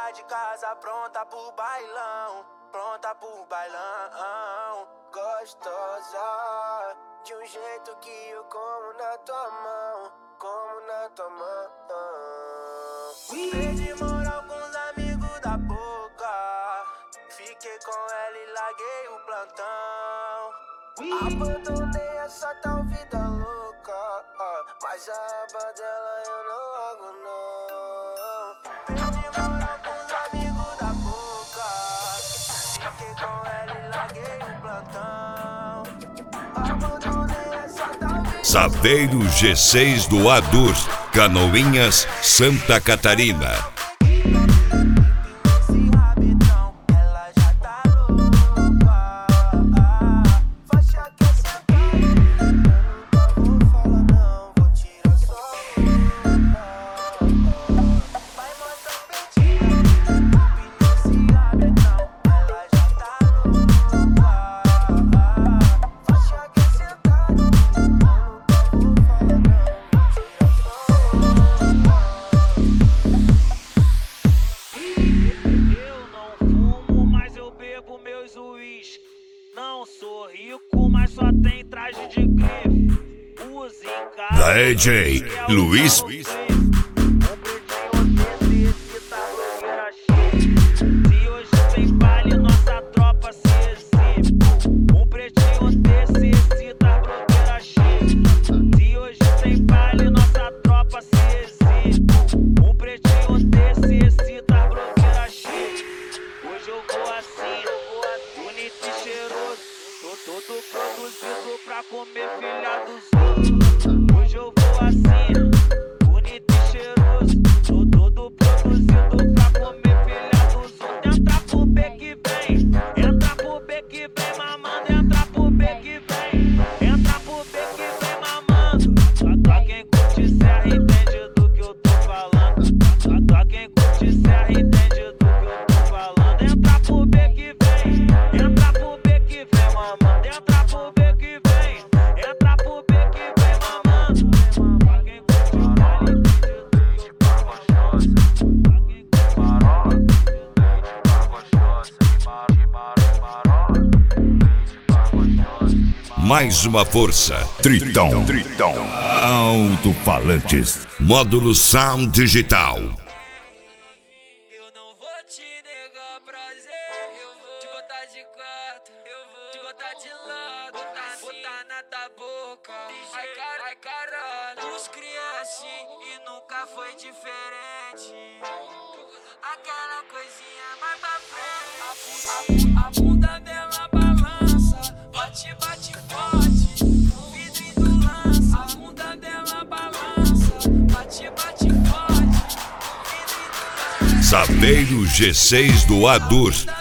sai de casa pronta pro bailão, pronta pro bailão. Gostosa, de um jeito que eu como na tua mão, como na tua mão. Perdi moral com os amigos da boca, fiquei com ela e larguei o plantão. Abandonei essa tal vida louca, mas a aba dela eu não largo não. Perdi moral com os amigos da boca, fiquei com ela e larguei o plantão. Abandonei essa tal vida. Saveiro G6 do Adur, Canoinhas, Santa Catarina. Não sou rico, mas só tem traje de grife. Use em casa. DJ Luiz. Se hoje tem baile, nossa tropa se exibe. Um pretinho desse excita, blogueira chique. Se hoje tem baile, nossa tropa se exibe. Um pretinho desse excita, blogueira chique. Hoje eu vou assim, bonito e cheiroso. Tô todo produzido pra comer filha dos outros. Hoje eu vou assim, bonito e cheiroso. Tô todo produzido pra comer filha dos outros. Entra pro B que vem, entra pro B que vem mamando. Entra pro B que vem, entra pro B que vem mamando. Só quem curte serra entende do que eu tô falando. Só quem curte serra entende do que eu tô falando. Entra pro B que vem, entra pro B que vem mamando. Entra pro B que vem, entra pro B que vem mamando. Só quem curte serra entende do que eu tô falando. Mais uma força. Tritão. Alto-falantes. Módulo Sound Digital. Eu não vou te negar prazer, eu vou te botar de quatro, eu vou te botar de lado, botar na tua boca. Ai caralho, os cria assim e nunca foi diferente. Aquela coisinha mais pra frente, a bunda dela balança, bate forte, o vidro lança. A bunda dela balança, bate forte, o vidro lança. Saveiro G6 do Adur,